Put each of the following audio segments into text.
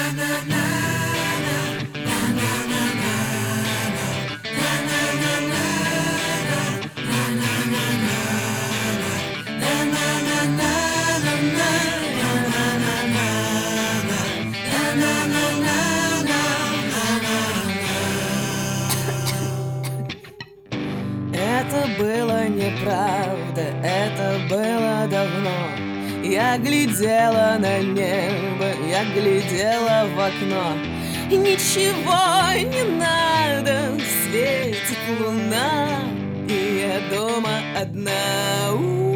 Это было неправда, это было давно. Я глядела на небо, я глядела в окно. И ничего не надо, светит луна, и я дома одна.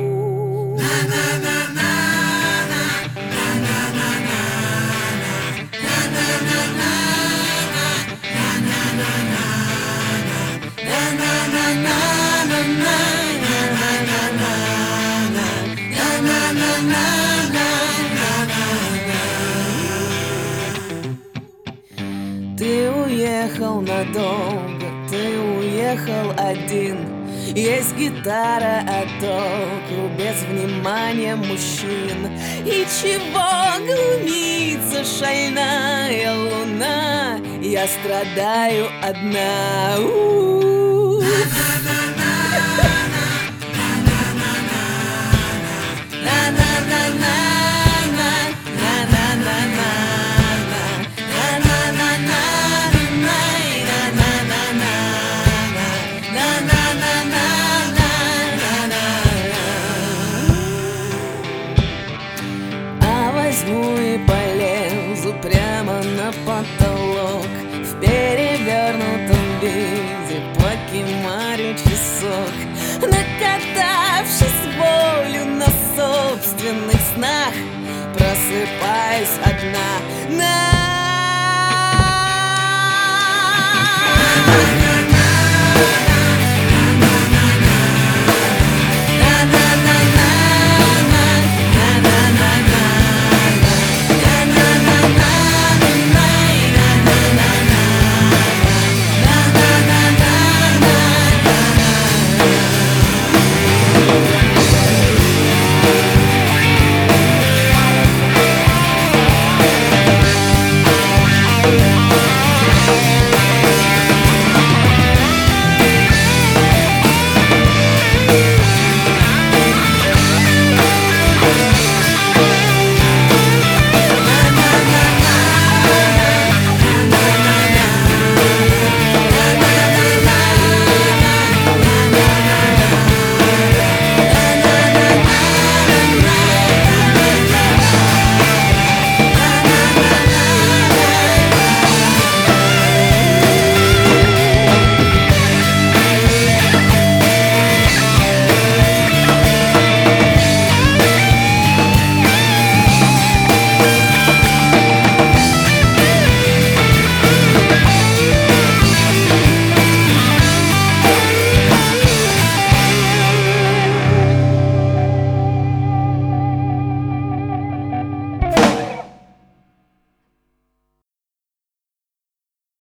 Ты уехал надолго, ты уехал один. Есть гитара, а толку без внимания мужчин. И чего глумится шальная луна? Я страдаю одна. Возьму и полезу прямо на потолок, в перевернутом виде покемарю часок. Накатавшись волю на собственных снах, просыпаюсь одна.